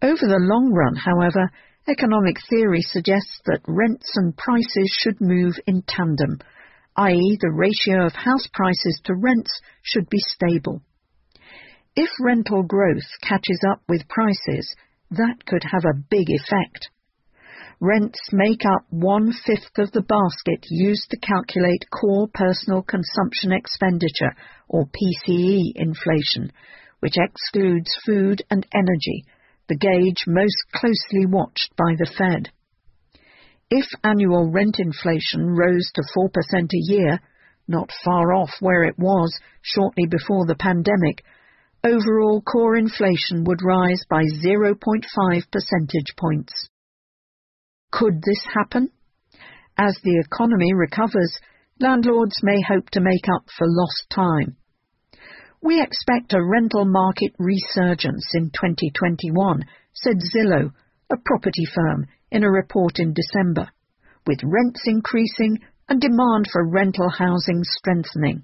Over the long run, however, economic theory suggests that rents and prices should move in tandem, i.e. the ratio of house prices to rents should be stable. If rental growth catches up with prices, that could have a big effect. Rents make up 1/5 of the basket used to calculate core personal consumption expenditure, or PCE inflation, which excludes food and energy, the gauge most closely watched by the Fed. If annual rent inflation rose to 4% a year, not far off where it was shortly before the pandemic, overall core inflation would rise by 0.5 percentage points. Could this happen? As the economy recovers, landlords may hope to make up for lost time. We expect a rental market resurgence in 2021, said Zillow, a property firm, in a report in December, with rents increasing and demand for rental housing strengthening.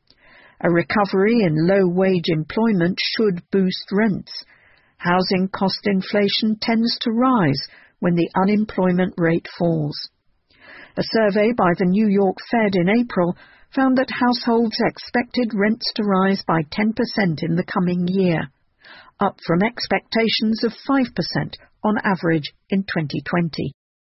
A recovery in low-wage employment should boost rents. Housing cost inflation tends to rise when the unemployment rate falls. A survey by the New York Fed in April found that households expected rents to rise by 10% in the coming year, up from expectations of 5% on average in 2020.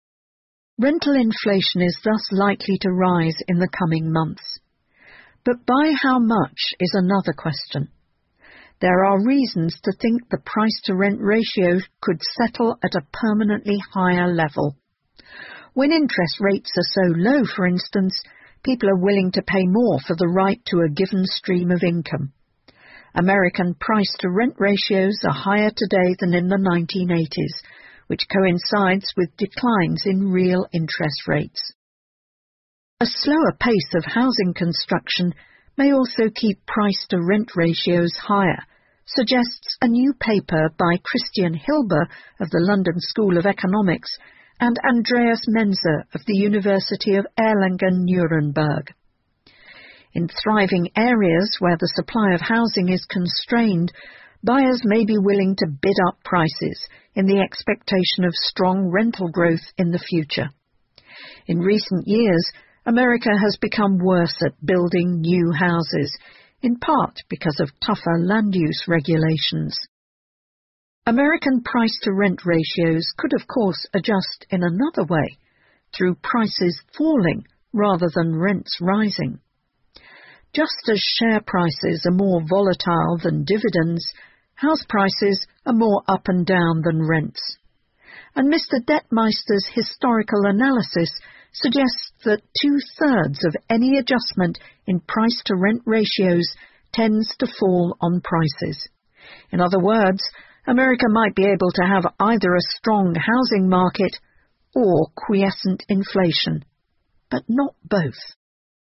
Rental inflation is thus likely to rise in the coming months. But by how much is another question. There are reasons to think the price-to-rent ratio could settle at a permanently higher level. When interest rates are so low, for instance, people are willing to pay more for the right to a given stream of income. American price-to-rent ratios are higher today than in the 1980s, which coincides with declines in real interest rates. A slower pace of housing construction may also keep price-to-rent ratios higher, suggests a new paper by Christian Hilber of the London School of Economics and Andreas Menzer of the University of Erlangen-Nuremberg. In thriving areas where the supply of housing is constrained, buyers may be willing to bid up prices in the expectation of strong rental growth in the future. In recent years, America has become worse at building new houses, in part because of tougher land use regulations. American price-to-rent ratios could, of course, adjust in another way, through prices falling rather than rents rising. Just as share prices are more volatile than dividends, house prices are more up and down than rents. And Mr. Detmeister's historical analysis suggests that 2/3 of any adjustment in price-to-rent ratios tends to fall on prices. In other words, America might be able to have either a strong housing market or quiescent inflation, but not both.